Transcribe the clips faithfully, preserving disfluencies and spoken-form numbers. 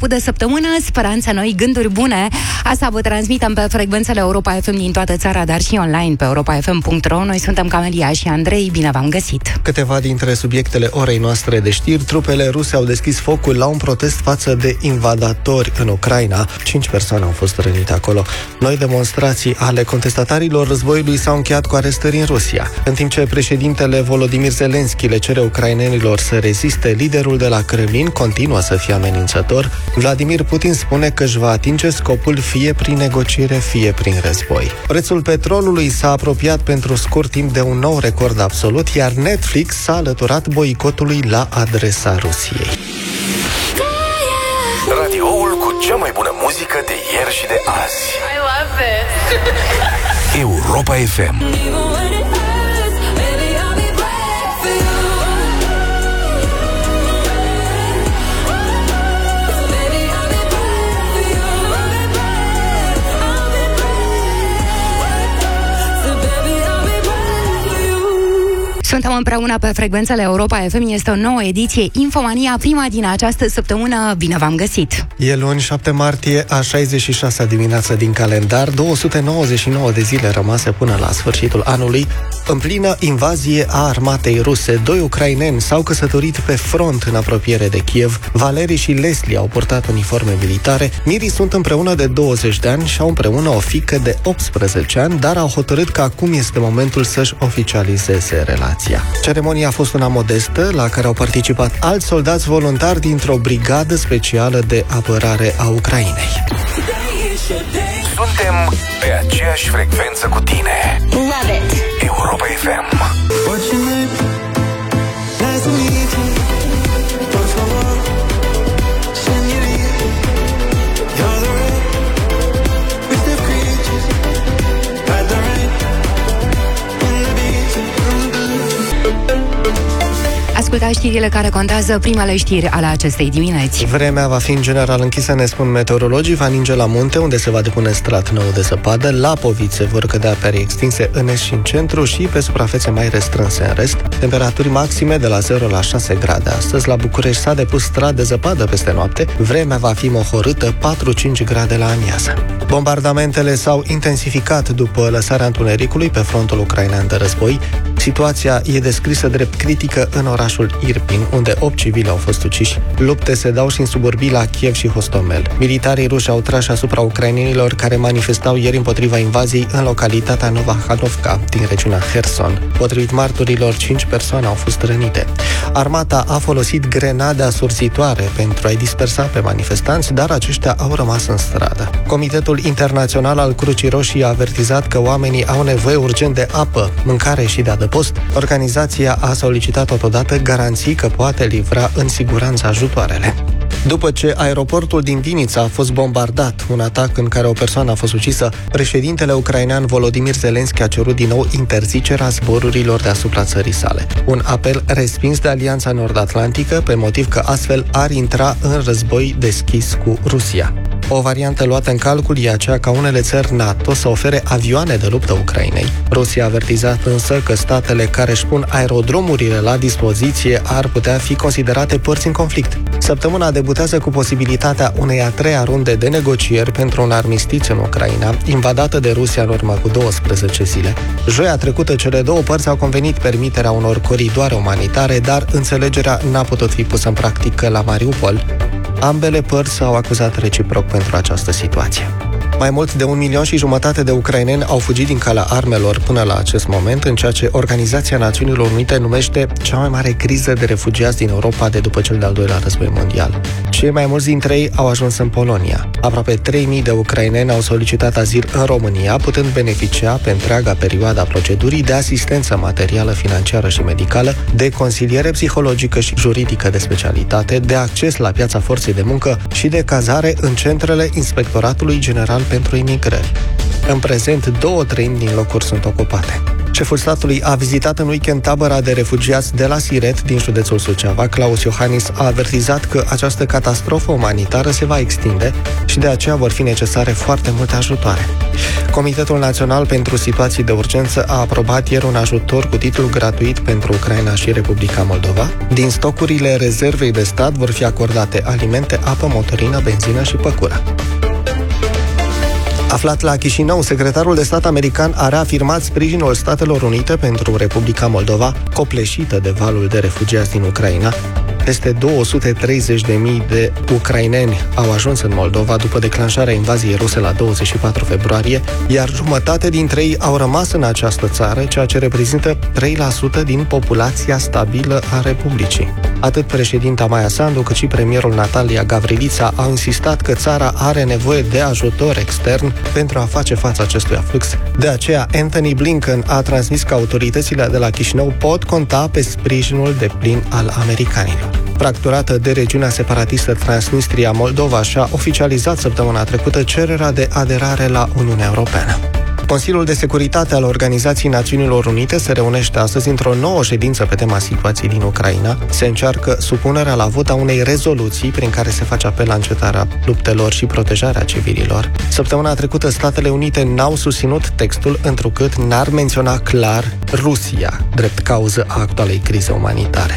început de săptămână, speranțe noi, gânduri bune. Asta vă transmitem pe frecvențele Europa F M din toată țara, dar și online pe europa f m punct r o. Noi suntem Camelia și Andrei, bine v-am găsit. Câteva dintre subiectele orei noastre de știri: trupele ruse au deschis focul la un protest față de invadatori în Ucraina. Cinci persoane au fost rănite acolo. Noi demonstrații ale contestatarilor războiului s-au încheiat cu arestări în Rusia. În timp ce președintele Volodymyr Zelensky le cere ucrainenilor să reziste, liderul de la Kremlin continuă să fie amenințător. Vladimir Putin spune că își va atinge scopul fie prin negociere, fie prin război. Prețul petrolului s-a apropiat pentru scurt timp de un nou record absolut, iar Netflix s-a alăturat boicotului la adresa Rusiei. Radioul cu cea mai bună muzică de ieri și de azi. I love this. Europa F M. Suntem împreună pe frecvențele Europa F M. Este o nouă ediție Infomania, prima din această săptămână. Bine v-am găsit! E luni, șapte martie, a șaizeci și șasea dimineață din calendar, două sute nouăzeci și nouă de zile rămase până la sfârșitul anului. În plină invazie a armatei ruse, doi ucraineni s-au căsătorit pe front în apropiere de Kiev. Valerii și Leslie au purtat uniforme militare. Mirii sunt împreună de douăzeci de ani și au împreună o fiică de optsprezece ani, dar au hotărât că acum este momentul să-și oficializeze relația. Ceremonia a fost una modestă, la care au participat alți soldați voluntari dintr-o brigadă specială de apărare a Ucrainei. Suntem pe aceeași frecvență cu tine. Love it. Europa F M. Ascultați știrile care contează, primele știri ale acestei dimineți. Vremea va fi în general închisă, ne spun meteorologii. Va ninge la munte, unde se va depune strat nou de zăpadă. Lapovițe vor cădea pe arii extinse în est și în centru și pe suprafețe mai restrânse în rest. Temperaturi maxime de la zero la șase grade. Astăzi la București s-a depus strat de zăpadă peste noapte. Vremea va fi mohorâtă, patru-cinci grade la amiază. Bombardamentele s-au intensificat după lăsarea întunericului pe frontul ucrainean de război. Situația e descrisă drept critică în orașul Irpin, unde opt civili au fost uciși. Lupte se dau și în suburbii la Kiev și Hostomel. Militarii ruși au tras asupra ucrainenilor care manifestau ieri împotriva invaziei în localitatea Nova Hanovka, din regiunea Kherson. Potrivit marturilor, cinci persoane au fost rănite. Armata a folosit grenade asurzitoare pentru a-i dispersa pe manifestanți, dar aceștia au rămas în stradă. Comitetul Internațional al Crucii Roșii a avertizat că oamenii au nevoie urgent de apă, mâncare și de adăpost. Organizația a solicitat totodată garanții că poate livra în siguranță ajutoarele. După ce aeroportul din Vinița a fost bombardat, un atac în care o persoană a fost ucisă, președintele ucrainean Volodymyr Zelensky a cerut din nou interzicerea zborurilor deasupra țării sale. Un apel respins de Alianța Nord-Atlantică, pe motiv că astfel ar intra în război deschis cu Rusia. O variantă luată în calcul e aceea ca unele țări NATO să ofere avioane de luptă Ucrainei. Rusia a avertizat însă că statele care își pun aerodromurile la dispoziție ar putea fi considerate părți în conflict. Săptămâna debutează cu posibilitatea unei a treia runde de negocieri pentru un armistițiu în Ucraina, invadată de Rusia în urmă cu douăsprezece zile. Joia trecută, cele două părți au convenit permiterea unor coridoare umanitare, dar înțelegerea n-a putut fi pusă în practică la Mariupol. Ambele părți s-au acuzat reciproc pentru această situație. Mai mult de un milion și jumătate de ucraineni au fugit din calea armelor până la acest moment, în ceea ce Organizația Națiunilor Unite numește cea mai mare criză de refugiați din Europa de după cel de-al doilea război mondial. Cei mai mulți dintre ei au ajuns în Polonia. Aproape trei mii de ucraineni au solicitat azil în România, putând beneficia pe întreaga perioadă a procedurii de asistență materială, financiară și medicală, de consiliere psihologică și juridică de specialitate, de acces la piața forței de muncă și de cazare în centrele Inspectoratului General pentru Imigrări. În prezent, două treimi din locuri sunt ocupate. Șeful statului a vizitat în weekend tabăra de refugiați de la Siret, din județul Suceava. Claus Iohannis a avertizat că această catastrofă umanitară se va extinde și de aceea vor fi necesare foarte multe ajutoare. Comitetul Național pentru Situații de Urgență a aprobat ieri un ajutor cu titlu gratuit pentru Ucraina și Republica Moldova. Din stocurile rezervei de stat vor fi acordate alimente, apă, motorină, benzină și păcură. Aflat la Chișinău, secretarul de stat american a reafirmat sprijinul Statelor Unite pentru Republica Moldova, copleșită de valul de refugiați din Ucraina. Peste două sute treizeci de mii de ucraineni au ajuns în Moldova după declanșarea invaziei ruse la douăzeci și patru februarie, iar jumătate dintre ei au rămas în această țară, ceea ce reprezintă trei la sută din populația stabilă a Republicii. Atât președinta Maia Sandu, cât și premierul Natalia Gavrilița au insistat că țara are nevoie de ajutor extern pentru a face față acestui aflux. De aceea, Anthony Blinken a transmis că autoritățile de la Chișinău pot conta pe sprijinul deplin al americanilor. Fracturată de regiunea separatistă Transnistria, Moldova și-a oficializat săptămâna trecută cererea de aderare la Uniunea Europeană. Consiliul de Securitate al Organizației Națiunilor Unite se reunește astăzi într-o nouă ședință pe tema situației din Ucraina. Se încearcă supunerea la vot a unei rezoluții prin care se face apel la încetarea luptelor și protejarea civililor. Săptămâna trecută, Statele Unite n-au susținut textul, întrucât n-ar menționa clar Rusia drept cauză a actualei crize umanitare.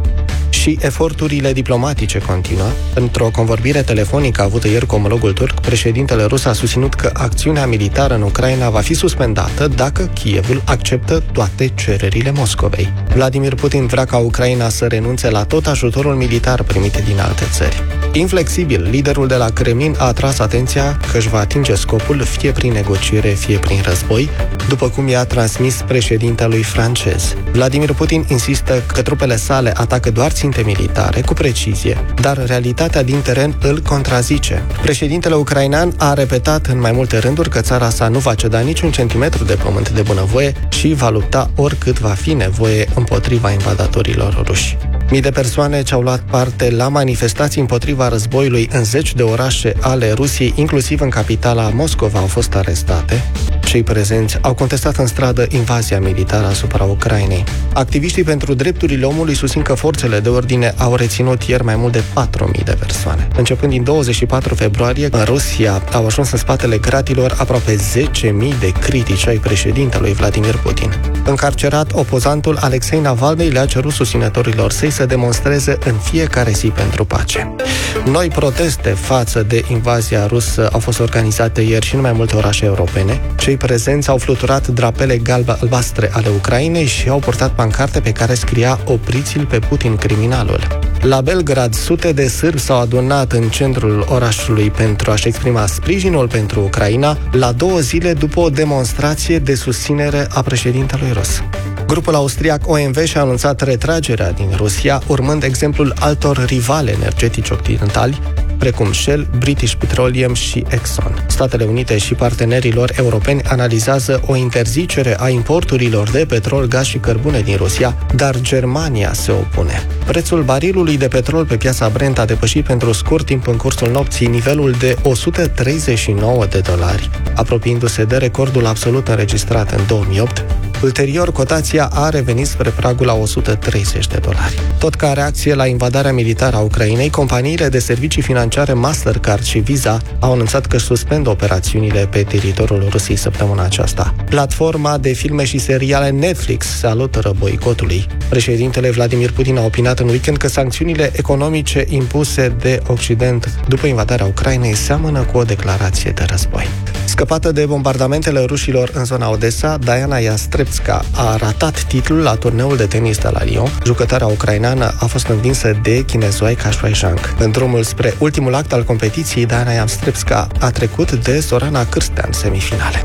Și eforturile diplomatice continuă. Într-o convorbire telefonică avută ieri cu omologul turc, președintele rus a susținut că acțiunea militară în Ucraina va fi suspendată dacă Kievul acceptă toate cererile Moscovei. Vladimir Putin vrea ca Ucraina să renunțe la tot ajutorul militar primit din alte țări. Inflexibil, liderul de la Kremlin a atras atenția că își va atinge scopul fie prin negociere, fie prin război, după cum i-a transmis președintelui francez. Vladimir Putin insistă că trupele sale atacă doar ținte militare, cu precizie, dar realitatea din teren îl contrazice. Președintele ucrainean a repetat în mai multe rânduri că țara sa nu va ceda niciun centimetru de pământ de bunăvoie și va lupta oricât va fi nevoie împotriva invadatorilor ruși. Mii de persoane ce au luat parte la manifestații împotriva războiului în zeci de orașe ale Rusiei, inclusiv în capitala Moscova, au fost arestate. Cei prezenți au contestat în stradă invazia militară asupra Ucrainei. Activiștii pentru drepturile omului susțin că forțele de ordine au reținut ieri mai mult de patru mii de persoane. Începând din douăzeci și patru februarie, în Rusia au ajuns în spatele gratilor aproape zece mii de critici ai președintelui Vladimir Putin. Încarcerat, opozantul Alexei Navalny le-a cerut susținătorilor săi să demonstreze în fiecare zi pentru pace. Noi proteste față de invazia rusă au fost organizate ieri și în mai multe orașe europene. Cei prezenți au fluturat drapele galbe-albastre ale Ucrainei și au portat pancarte pe care scria "Opriți-l pe Putin, criminalul". La Belgrad, sute de sârbi s-au adunat în centrul orașului pentru a-și exprima sprijinul pentru Ucraina, la două zile după o demonstrație de susținere a președintelui rus. Grupul austriac O M V și-a anunțat retragerea din Rusia, urmând exemplul altor rivale energetici occidentali, precum Shell, British Petroleum și Exxon. Statele Unite și partenerii lor europeni analizează o interzicere a importurilor de petrol, gaz și cărbune din Rusia, dar Germania se opune. Prețul barilului de petrol pe piața Brent a depășit pentru scurt timp în cursul nopții nivelul de o sută treizeci și nouă de dolari, apropiindu-se de recordul absolut înregistrat în două mii opt. Ulterior, cotația a revenit spre pragul la o sută treizeci de dolari. Tot ca reacție la invadarea militară a Ucrainei, companiile de servicii financiare Mastercard și Visa au anunțat că suspendă operațiunile pe teritoriul Rusiei săptămâna aceasta. Platforma de filme și seriale Netflix se alătură boicotului. Președintele Vladimir Putin a opinat în weekend că sancțiunile economice impuse de Occident după invadarea Ucrainei seamănă cu o declarație de război. Scăpată de bombardamentele rușilor în zona Odessa, Diana Yastrepska a ratat titlul la turneul de tenis de la Lyon. Jucătoarea ucraineană a fost învinsă de chinezoaica Shuai Zhang. În drumul spre ultimul act al competiției, Diana Yastrepska a trecut de Sorana Cârstea în semifinale.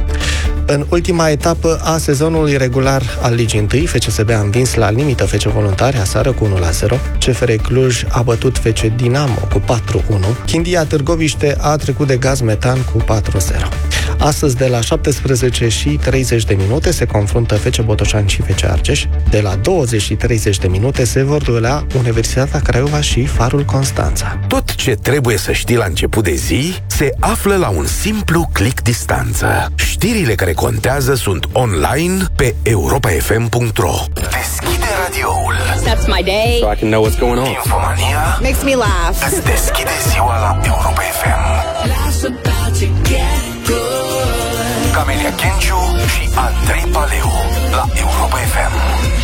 În ultima etapă a sezonului regular al Ligii unu, F C S B a învins la limită F C Voluntari aseară cu unu la zero, C F R Cluj a bătut F C Dinamo cu patru unu, Chindia Târgoviște a trecut de Gaz Metan cu patru zero. Astăzi, de la șaptesprezece și treizeci de minute, se confruntă F C Botoșani și F C Argeș. De la douăzeci și treizeci de minute se vor duela Universitatea Craiova și Farul Constanța. Tot ce trebuie să știi la început de zi se află la un simplu click distanță. Știrile care contează sunt online pe europa f m punct r o. Deschide radioul. That's my day. So I can know what's going on. Infomania Makes me laugh. îți deschide ziua la Europa F M. Camelia Kenciu și Andrei Paleu la Europa F M.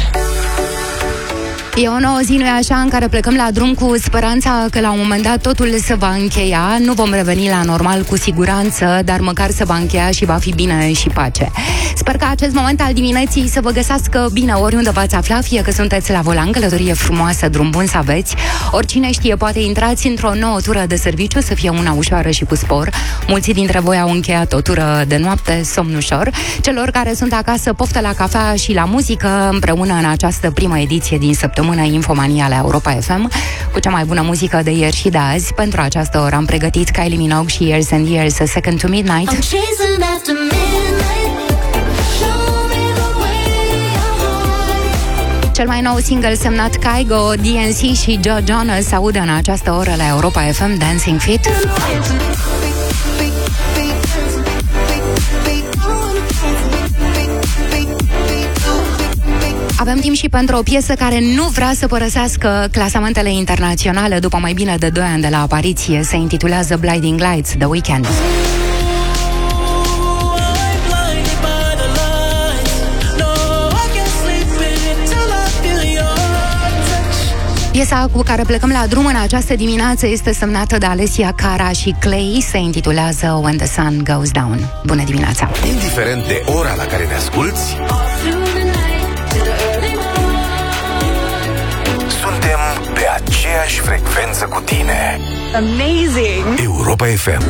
E o nouă zi, nu-i așa, în care plecăm la drum cu speranța că la un moment dat totul se va încheia. Nu vom reveni la normal cu siguranță, dar măcar se va încheia și va fi bine și pace. Sper că acest moment al dimineții să vă găsească bine oriunde v-ați afla, fie că sunteți la volan, călătorie frumoasă, drum bun să aveți. Oricine știe, poate intrați într-o nouă tură de serviciu, să fie una ușoară și cu spor. Mulți dintre voi au încheiat o tură de noapte, somn ușor. Celor care sunt acasă, poftă la cafea și la muzică, împreună în această primă ediție din săptămână Infomania la Europa F M, cu cea mai bună muzică de ieri și de azi. Pentru această oră am pregătit Kylie Minogue și Years and Years, A Second to Midnight. Cel mai nou single semnat Kygo, D N C și Joe Jonas se audă în această oră la Europa F M, Dancing Fit. Avem timp și pentru o piesă care nu vrea să părăsească clasamentele internaționale după mai bine de doi ani de la apariție. Se intitulează Blinding Lights, The Weeknd. Piesa cu care plecăm la drum în această dimineață este semnată de Alessia Cara și Clay, se intitulează When the Sun Goes Down. Bună dimineața! Indiferent de ora la care ne asculți, suntem pe aceeași frecvență cu tine. Amazing. Europa F M.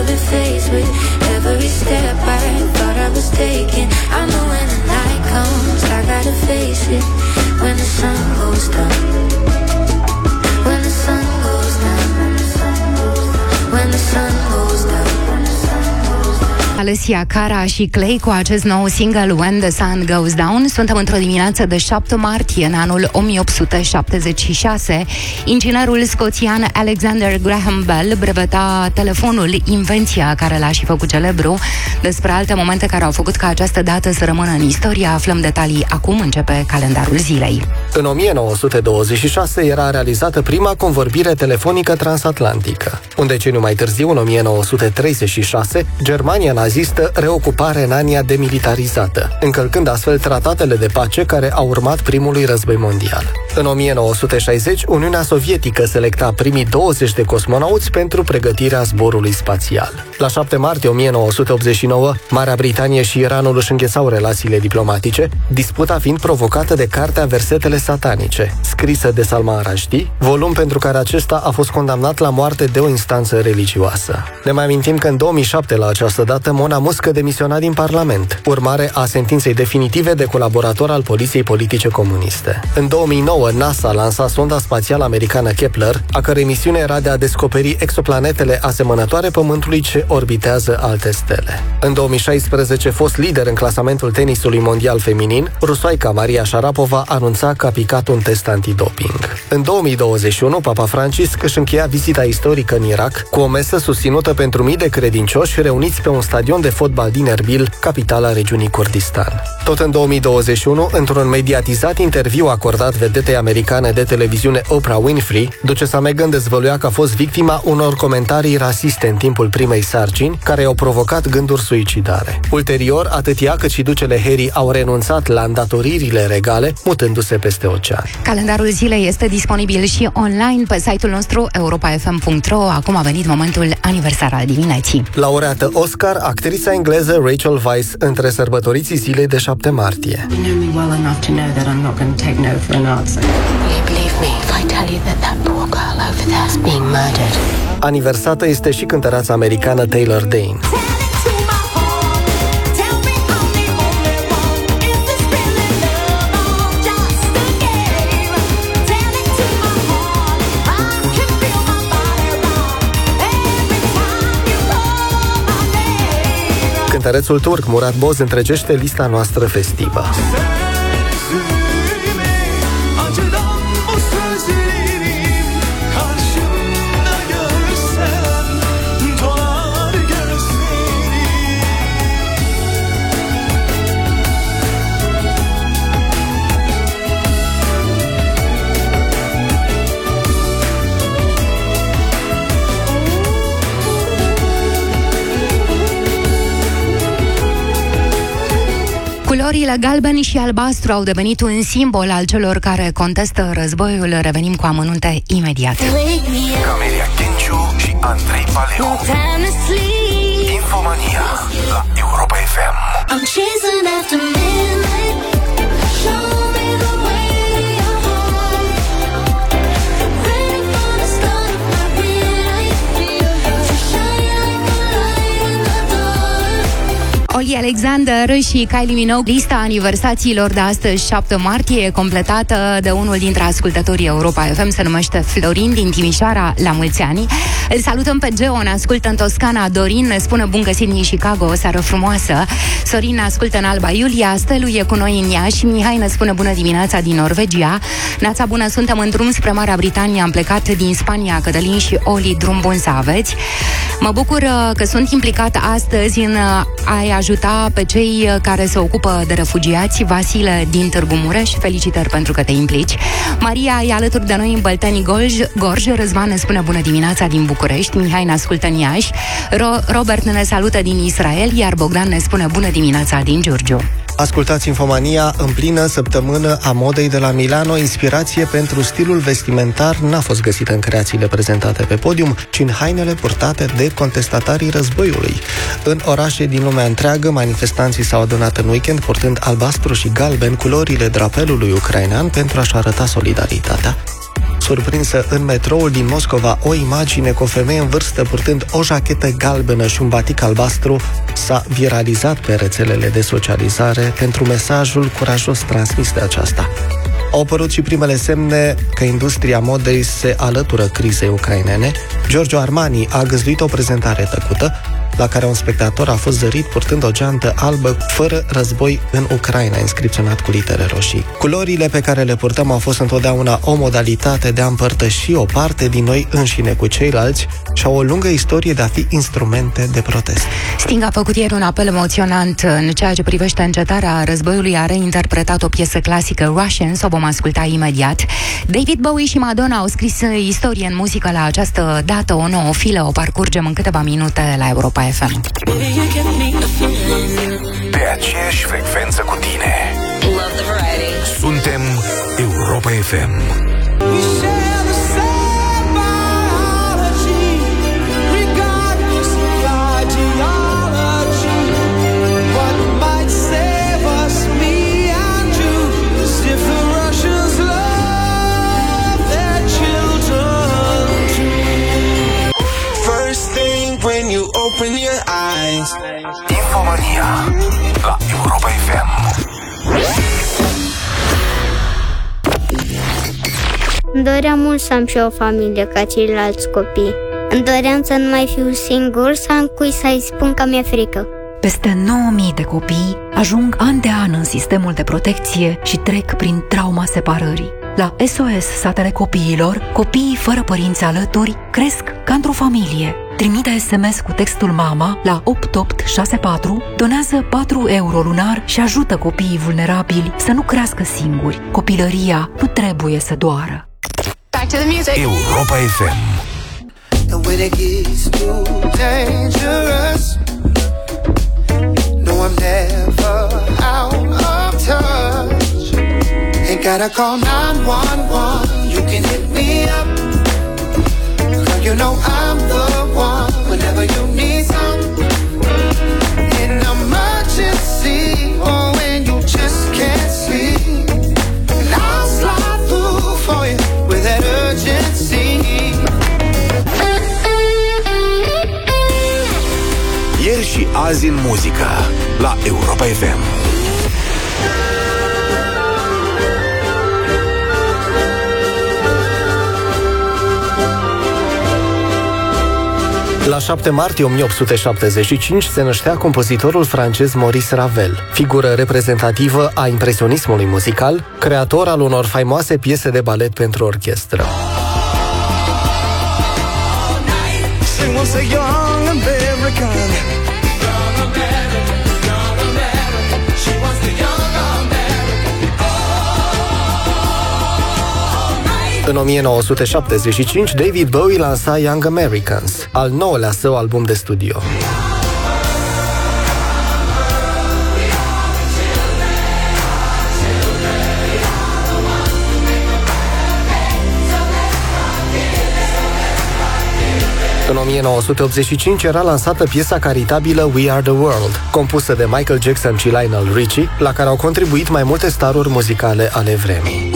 Alessia Cara și Clay cu acest nou single When the Sun Goes Down. Suntem într-o dimineață de șapte martie în anul o mie opt sute șaptezeci și șase. Inginerul scoțian Alexander Graham Bell breveta telefonul, invenția care l-a și făcut celebru. Despre alte momente care au făcut ca această dată să rămână în istorie aflăm detalii acum. Începe calendarul zilei. În o mie nouă sute douăzeci și șase era realizată prima convorbire telefonică transatlantică. Un deceniu mai târziu, în o mie nouă sute treizeci și șase, Germania nazistă reocupa Renania demilitarizată, încălcând astfel tratatele de pace care au urmat primului război mondial. În o mie nouă sute șaizeci, Uniunea Sovietică selecta primii douăzeci de cosmonauți pentru pregătirea zborului spațial. La șapte martie o mie nouă sute optzeci și nouă, Marea Britanie și Iranul își înghețau relațiile diplomatice, disputa fiind provocată de cartea Versetele satanice, scrisă de Salman Rushdie, volum pentru care acesta a fost condamnat la moarte de o instanță religioasă. Ne mai amintim că în două mii șapte, la această dată, Mona Muscă demisiona din Parlament, urmare a sentinței definitive de colaborator al Poliției Politice Comuniste. În două mii nouă, NASA lansa sonda spațială americană Kepler, a cărei misiune era de a descoperi exoplanetele asemănătoare Pământului ce orbitează alte stele. În două mii șaisprezece, fost lider în clasamentul tenisului mondial feminin, rusoaica Maria Sharapova anunța că a picat un test antidoping. În două mii douăzeci și unu, Papa Francisc își încheia vizita istorică în Irak cu o mesă susținută pentru mii de credincioși reuniți pe un stadion de fotbal din Erbil, capitala regiunii Kurdistan. Tot în două mii douăzeci și unu, într-un mediatizat interviu acordat vedetei americane de televiziune Oprah Winfrey, ducesa Meghan dezvăluia că a fost victima unor comentarii rasiste în timpul primei sarcini, care i-au provocat gânduri suicidare. Ulterior, atât ea cât și ducele Harry au renunțat la îndatoririle regale, mutându-se peste ocean. Calendarul zilei este disponibil și online pe site-ul nostru europa f m punct r o. Acum a venit momentul aniversar al dimineții. Laureată Oscar, actrița engleză Rachel Weisz între sărbătoriții zilei de șapte martie. Aniversată este și cântăreața americană Taylor Dayne. Cântărețul turc Murat Boz întregește lista noastră festivă. Culorile galben și albastru au devenit un simbol al celor care contestă războiul. Revenim cu amănunte imediat. Camelia Kenciu și Andrei Paleu. Infomania la Europa F M. I'm chasing after midnight. Show me the way you're home. Ready for the start of my midnight. To shine like a light in the dark. Oli Alexander și Kylie Minogue. Lista aniversațiilor de astăzi, șapte martie, completată de unul dintre ascultătorii Europa F M, se numește Florin din Timișoara. La mulți ani! Îl salutăm pe Geo, ne ascultă în Toscana. Dorin ne spune bun găsit din Chicago, o seară frumoasă. Sorin ne ascultă în Alba Iulia. Stelu e cu noi în Iași. Mihai ne spune bună dimineața din Norvegia. Neața bună, suntem în drum spre Marea Britanie. Am plecat din Spania. Cătălin și Oli, drum bun să aveți. Mă bucur că sunt implicat astăzi în a-i ajuta pe cei care se ocupă de refugiați. Vasile din Târgu Mureș, felicitări pentru că te implici. Maria e alături de noi în Bălteni Gorj. Gorj. Răzvan ne spune bună dimineața din București. Mihai ne ascultă în Iași. Ro- Robert ne salută din Israel, iar Bogdan ne spune bună dimineața din Giurgiu. Ascultați Infomania în plină săptămână a modei de la Milano. Inspirație pentru stilul vestimentar n-a fost găsită în creațiile prezentate pe podium, ci în hainele purtate de contestatarii războiului. În orașe din lumea întreagă, manifestanții s-au adunat în weekend purtând albastru și galben, culorile drapelului ucrainean, pentru a-și arăta solidaritatea. Surprinsă în metroul din Moscova, o imagine cu o femeie în vârstă purtând o jachetă galbenă și un batic albastru s-a viralizat pe rețelele de socializare pentru mesajul curajos transmis de aceasta. Au apărut și primele semne că industria modei se alătură crizei ucrainene. Giorgio Armani a găzduit o prezentare tăcută, la care un spectator a fost zărit purtând o geantă albă fără război în Ucraina, inscripționat cu litere roșii. Culorile pe care le purtăm au fost întotdeauna o modalitate de a împărtăși o parte din noi înșine cu ceilalți și au o lungă istorie de a fi instrumente de protest. Sting a făcut ieri un apel emoționant în ceea ce privește încetarea războiului. A reinterpretat o piesă clasică, Russians, o vom asculta imediat. David Bowie și Madonna au scris istorie în muzică la această dată, o nouă filă, o parcurgem în câteva minute la Europa F M. Pe aceeași frecvență cu tine. Suntem Europa F M. Open your eyes. Infomania la Europa F M. Îmi doream mult să am și o familie ca ceilalți copii. Îmi doream să nu mai fiu singur, să am cui să-i spun că mi-e frică. Peste nouă mii de copii ajung an de an în sistemul de protecție și trec prin trauma separării. La S O S Satele Copiilor, copiii fără părinți alături cresc ca într-o familie. Trimite S M S cu textul MAMA la opt opt șase patru, donează patru euro lunar și ajută copiii vulnerabili să nu crească singuri. Copilăria nu trebuie să doară. Europa F M. When it gets too dangerous, no, I'm never out of touch. Ain't gotta call nine one one, you can hit me up. Girl, you know I'm the one whenever you need some. In emergency, or when you just can't sleep, and I'll slide through for you with that urgency. Ieri și azi în muzică la Europa F M. La șapte martie o mie opt sute șaptezeci și cinci se năștea compozitorul francez Maurice Ravel, figură reprezentativă a impresionismului muzical, creator al unor faimoase piese de balet pentru orchestră. În o mie nouă sute șaptezeci și cinci, David Bowie lansa Young Americans, al nouălea său album de studio. În o mie nouă sute optzeci și cinci era lansată piesa caritabilă We Are The World, compusă de Michael Jackson și Lionel Richie, la care au contribuit mai multe staruri muzicale ale vremii.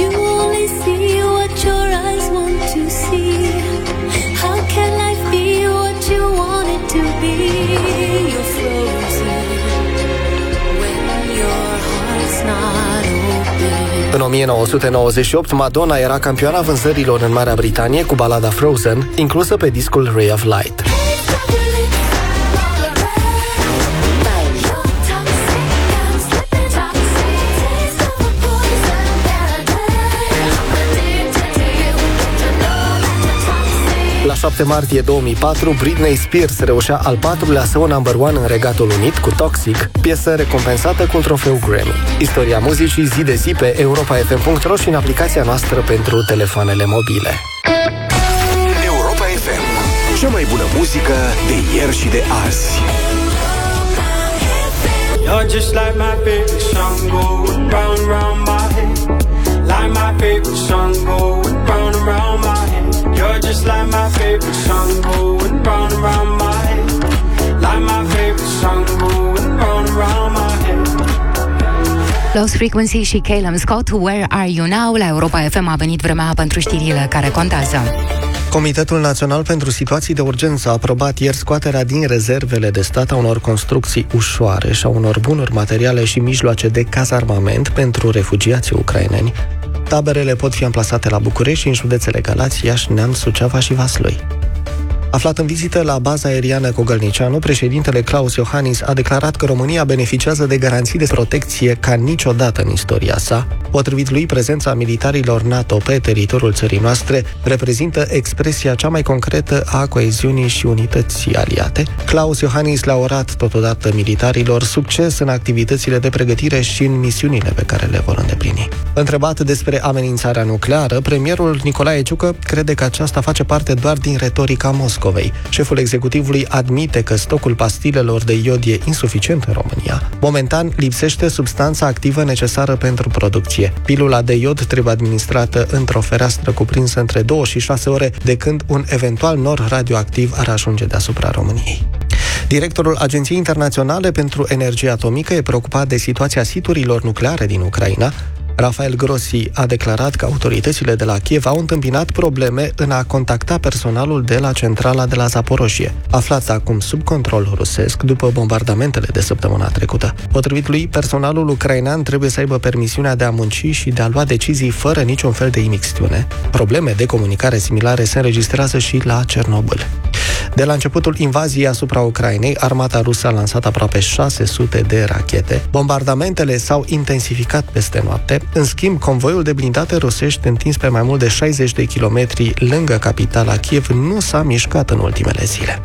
În o mie nouă sute nouăzeci și opt, Madonna era campioana vânzărilor în Marea Britanie cu balada Frozen, inclusă pe discul Ray of Light. La șapte martie două mii patru, Britney Spears reușea al patrulea său number one în Regatul Unit cu Toxic, piesă recompensată cu un trofeu Grammy. Istoria muzicii zi de zi pe europa f m punct r o și în aplicația noastră pentru telefoanele mobile. Europa F M, cea mai bună muzică de ieri și de azi. You're just like my favorite song going round and round my head. Like my favorite song going round and round my head. You're just like my favorite song going round and round my head. Like my favorite song going round and round my head. Lost Frequency și Calum Scott, Where Are You Now? La Europa F M a venit vremea pentru știrile care contează. Comitetul Național pentru Situații de Urgență a aprobat ieri scoaterea din rezervele de stat a unor construcții ușoare și a unor bunuri materiale și mijloace de cazarmament pentru refugiații ucraineni. Taberele pot fi amplasate la București și în județele Galați, Iași, Neamț, Suceava și Vaslui. Aflat în vizită la baza aeriană Cogălnicianu, președintele Klaus Iohannis a declarat că România beneficiază de garanții de protecție ca niciodată în istoria sa. Potrivit lui, prezența militarilor NATO pe teritoriul țării noastre reprezintă expresia cea mai concretă a coeziunii și unității aliate. Klaus Iohannis le-a urat totodată militarilor succes în activitățile de pregătire și în misiunile pe care le vor îndeplini. Întrebat despre amenințarea nucleară, premierul Nicolae Ciucă crede că aceasta face parte doar din retorica Moscovei. Șeful executivului admite că stocul pastilelor de iod e insuficient în România. Momentan lipsește substanța activă necesară pentru producție. Pilula de iod trebuie administrată într-o fereastră cuprinsă între două și șase ore, de când un eventual nor radioactiv ar ajunge deasupra României. Directorul Agenției Internaționale pentru Energie Atomică e preocupat de situația siturilor nucleare din Ucraina. Rafael Grossi a declarat că autoritățile de la Kiev au întâmpinat probleme în a contacta personalul de la centrala de la Zaporoșie, aflați acum sub control rusesc după bombardamentele de săptămâna trecută. Potrivit lui, personalul ucrainean trebuie să aibă permisiunea de a munci și de a lua decizii fără niciun fel de imixtiune. Probleme de comunicare similare se înregistrează și la Cernobâl. De la începutul invaziei asupra Ucrainei, armata rusă a lansat aproape șase sute de rachete. Bombardamentele s-au intensificat peste noapte. În schimb, convoiul de blindate rusești întins pe mai mult de șaizeci de kilometri lângă capitala Kiev nu s-a mișcat în ultimele zile.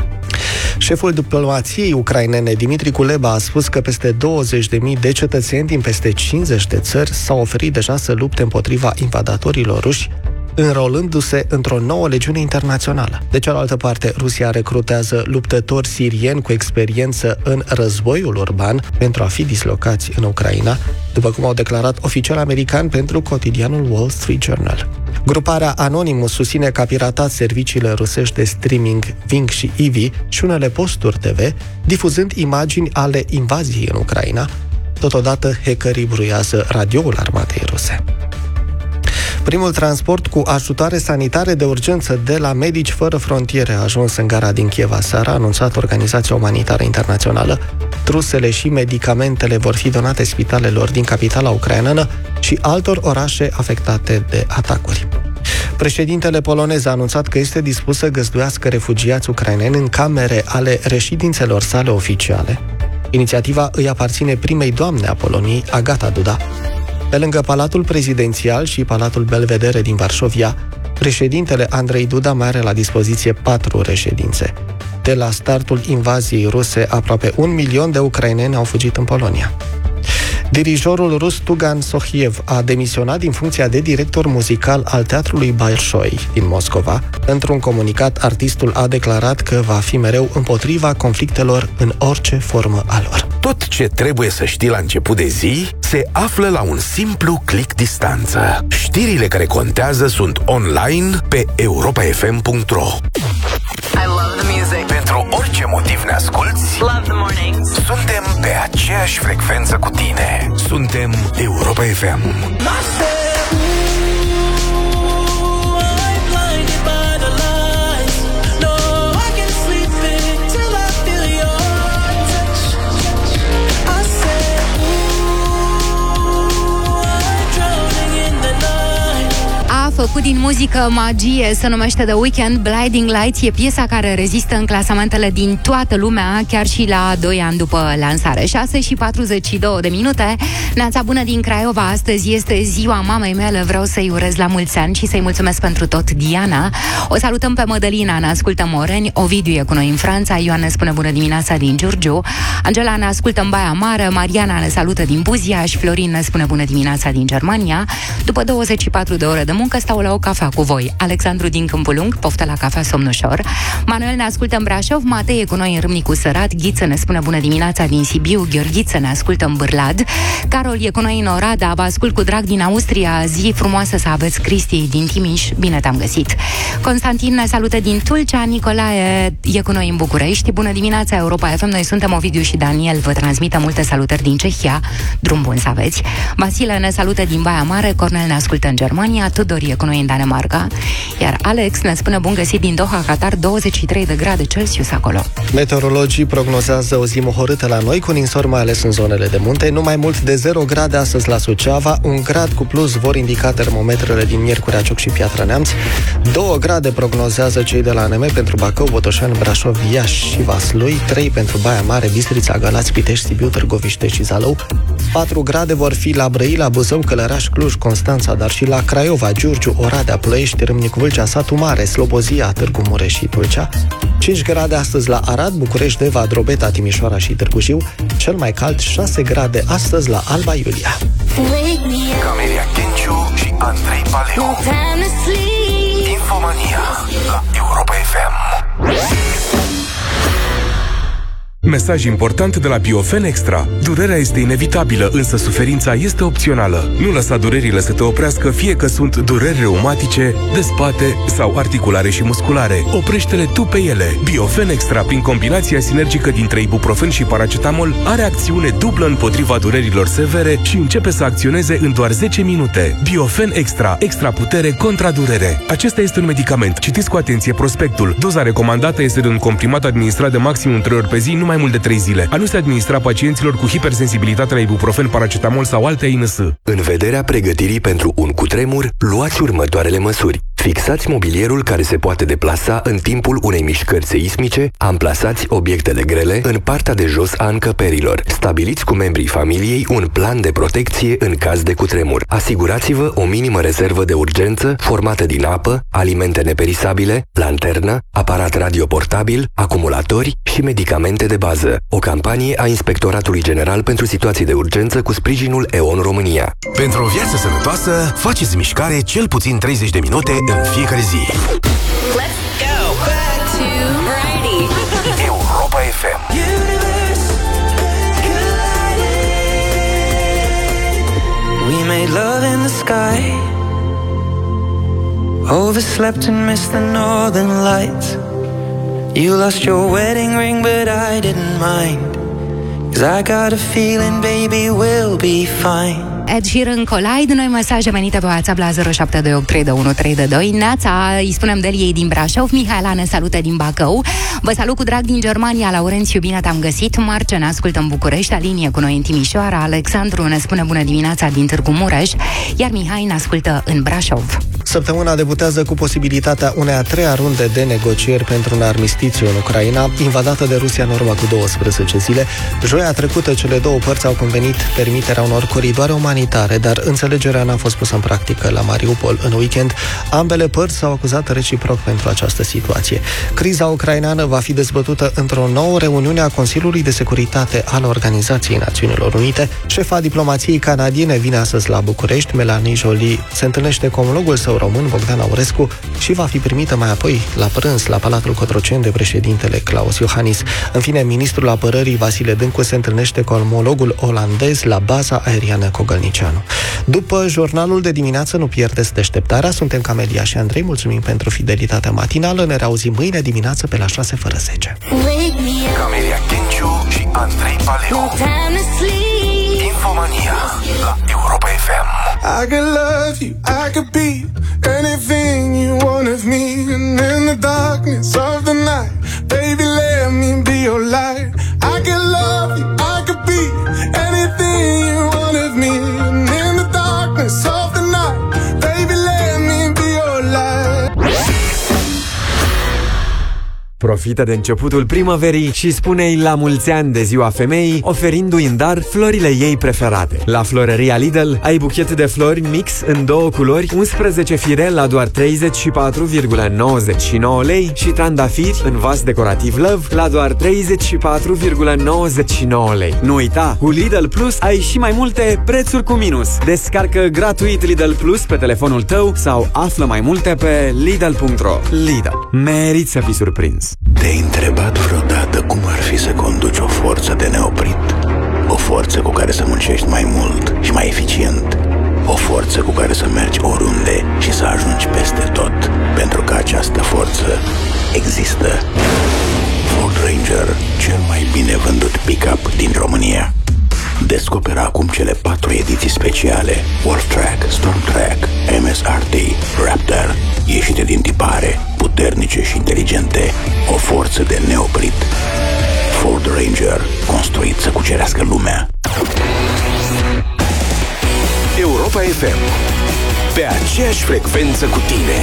Șeful diplomației ucrainene, Dimitri Kuleba, a spus că peste douăzeci de mii de cetățeni din peste cincizeci de țări s-au oferit deja să lupte împotriva invadatorilor ruși, înrolându-se într-o nouă legiune internațională. De cealaltă parte, Rusia recrutează luptători sirieni cu experiență în războiul urban pentru a fi dislocați în Ucraina, după cum au declarat oficiali americani pentru cotidianul Wall Street Journal. Gruparea Anonymous susține că a piratat serviciile rusești de streaming Ving și Ivi și unele posturi T V, difuzând imagini ale invaziei în Ucraina. Totodată, hackerii bruiază radioul armatei ruse. Primul transport cu ajutoare sanitare de urgență de la Medici Fără Frontiere a ajuns în gara din Kiev aseară, a anunțat Organizația Umanitară Internațională. Trusele și medicamentele vor fi donate spitalelor din capitala ucraineană și altor orașe afectate de atacuri. Președintele polonez a anunțat că este dispus să găzduiască refugiați ucraineni în camere ale reședințelor sale oficiale. Inițiativa îi aparține primei doamne a Poloniei, Agata Duda. Pe lângă Palatul Prezidențial și Palatul Belvedere din Varșovia, președintele Andrei Duda mai are la dispoziție patru reședințe. De la startul invaziei ruse, aproape un milion de ucraineni au fugit în Polonia. Dirijorul rus Tugan Sohiev a demisionat din funcția de director muzical al Teatrului Bolșoi din Moscova. Într-un comunicat, artistul a declarat că va fi mereu împotriva conflictelor în orice formă a lor. Tot ce trebuie să știi la început de zi se află la un simplu click distanță. Știrile care contează sunt online pe europa f m punct r o. I love the music. Pentru orice motiv ne asculți, Love the mornings. suntem pe aceeași frecvență cu tine. Suntem Europa F M. A făcut din muzică magie, se numește The Weeknd. Blinding Lights e piesa care rezistă în clasamentele din toată lumea, chiar și la doi ani după lansare. șase și patruzeci și două de minute. Neața bună din Craiova. Astăzi este ziua mamei mele. Vreau să-i urez la mulți ani și să-i mulțumesc pentru tot, Diana. O salutăm pe Mădălina, ne ascultă Moreni. Ovidiu e cu noi în Franța. Ioan ne spune bună dimineața din Giurgiu. Angela ne ascultă în Baia Mare. Mariana ne salută din Buziaș. Florin ne spune bună dimineața din Germania. După douăzeci și patru de ore de muncă stau la o cafea cu voi. Alexandru din Câmpul Lung, poftă la cafea somnușor. Manuel ne ascultă în Brașov. Matei e cu noi în Râmnicu Sărat. Ghiță ne spune bună dimineața din Sibiu. Gheorghiță ne ascultă în Bârlad. Carol e cu noi în Oradea. Vă ascult cu drag din Austria. Zi frumoasă să aveți, Cristi din Timiș. Bine te-am găsit. Constantin ne salută din Tulcea. Nicolae e cu noi în București. Bună dimineața, Europa F M. Noi suntem Ovidiu și Daniel. Vă transmită multe salutări din Cehia. Drum bun să aveți. Vasile ne salută din Baia Mare. Cornel ne ascultă în Germania. Tudor e cu noi în Danemarca. Iar Alex ne spune bun găsit din Doha, Qatar, douăzeci și trei de grade Celsius acolo. Meteorologii prognozează o zi mohorâtă la noi, cu ninsori mai ales în zonele de munte. Nu mai mult de zero grade astăzi la Suceava, un grad cu plus vor indica termometrele din Miercurea Ciuc și Piatra Neamț. două grade prognozează cei de la A N M pentru Bacău, Botoșani, Brașov, Iași și Vaslui, trei pentru Baia Mare, Bistrița, Galați, Pitești, Sibiu, Târgoviște și Zalău. patru grade vor fi la Brăila, Buzău, Călăraș, Cluj, Constanța, dar și la Craiova, Giurgiu, Oradea, Ploiești, Râmnicu Vâlcea, Satu Mare, Slobozia, Târgu Mureș și Tulcea. cinci grade astăzi la Arad, București, Deva, Drobeta, Timișoara și Târgu Jiu. Cel mai cald șase grade astăzi la Alba Iulia. Camelia Kenciu și Andrei Paleu. Infomania la Europa F M. Mesaj important de la Biofen Extra. Durerea este inevitabilă, însă suferința este opțională. Nu lăsa durerile să te oprească, fie că sunt dureri reumatice, de spate sau articulare și musculare. Oprește-le tu pe ele. Biofen Extra, prin combinația sinergică dintre ibuprofen și paracetamol, are acțiune dublă împotriva durerilor severe și începe să acționeze în doar zece minute. Biofen Extra, extra putere contra durere. Acesta este un medicament. Citiți cu atenție prospectul. Doza recomandată este de un comprimat administrat de maximum trei ori pe zi, mai mult de trei zile. A nu se administra pacienților cu hipersensibilitate la ibuprofen, paracetamol sau alte A I N S. În vederea pregătirii pentru un cutremur, luați următoarele măsuri. Fixați mobilierul care se poate deplasa în timpul unei mișcări seismice, amplasați obiectele grele în partea de jos a încăperilor. Stabiliți cu membrii familiei un plan de protecție în caz de cutremur. Asigurați-vă o minimă rezervă de urgență formată din apă, alimente neperisabile, lanternă, aparat radioportabil, acumulatori și medicamente de bază. O campanie a Inspectoratului General pentru Situații de Urgență cu sprijinul E O N România. Pentru o viață sănătoasă, faceți mișcare cel puțin treizeci de minute în fiecare zi. Let's go back to Friday. Europa F M. We made love in the sky, overslept and missed the northern lights. You lost your wedding ring but I didn't mind, 'cause I got a feeling baby we'll be fine. Ed Sheeran, Collide. Noi mesaje venite pe WhatsApp la zero șapte doi opt trei unu trei doi. Neața, îi spunem Deliei din Brașov. Mihaela ne salută din Bacău. Vă salut cu drag din Germania. Laurențiu, bine te-am găsit. Marce ne ascultă în București. Alinie cu noi în Timișoara. Alexandru ne spune bună dimineața din Târgu Mureș. Iar Mihai ne ascultă în Brașov. Săptămâna debutează cu posibilitatea unei a treia runde de negocieri pentru un armistițiu în Ucraina, invadată de Rusia în urmă cu douăsprezece zile. Joia trecută, cele două părți au convenit permiterea unor coridoare umanitare, dar înțelegerea n-a fost pusă în practică la Mariupol în weekend. Ambele părți s-au acuzat reciproc pentru această situație. Criza ucraineană va fi dezbătută într-o nouă reuniune a Consiliului de Securitate al Organizației Națiunilor Unite. Șefa diplomației canadiene vine astăzi la București. Melanie Joly se întâlnește cu omologul său român, Bogdan Aurescu, și va fi primită mai apoi la prânz la Palatul Cotroceni de președintele Klaus Iohannis. În fine, ministrul apărării Vasile Dâncu se întâlnește cu omologul olandez la baza aeriană Cogălnicianu. După jurnalul de dimineață, nu pierdeți deșteptarea. Suntem Camelia și Andrei, mulțumim pentru fidelitatea matinală. Ne reauzim mâine dimineață pe la șase fără zece. Camelia Kenciu și Andrei Paleu. Infomania la Europa F M. I could love you, I could be anything you want of me. And in the darkness of the night, baby, let me be your light. I could love you, I could be anything you want of me. And in the darkness of the night, baby, let me be your light. Profită de începutul primăverii și spune-i la mulți ani de ziua femeii, oferindu-i în dar florile ei preferate. La Florăria Lidl ai buchet de flori mix în două culori, unsprezece fire la doar treizeci și patru virgulă nouăzeci și nouă lei și trandafiri în vas decorativ Love la doar treizeci și patru virgulă nouăzeci și nouă lei. Nu uita, cu Lidl Plus ai și mai multe prețuri cu minus. Descarcă gratuit Lidl Plus pe telefonul tău sau află mai multe pe lidl punct ro. Lidl. Meriți să fii surprins. Te-ai întrebat vreodată cum ar fi să conduci o forță de neoprit? O forță cu care să muncești mai mult și mai eficient? O forță cu care să mergi oriunde și să ajungi peste tot? Pentru că această forță există. Ford Ranger, cel mai bine vândut pick-up din România. Descoperă acum cele patru ediții speciale: Wolf Track, Storm Track, M S R T, Raptor, ieșite din tipare, puternice și inteligente, o forță de neoprit. Ford Ranger, construit să cucerească lumea. Europa F M, pe aceeași frecvență cu tine.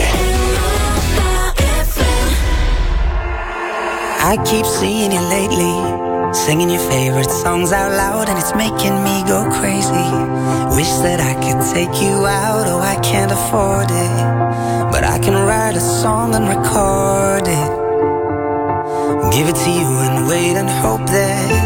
I keep seeing you lately, singing your favorite songs out loud, and it's making me go crazy. Wish that I could take you out, oh I can't afford it, but I can write a song and record it, give it to you and wait and hope that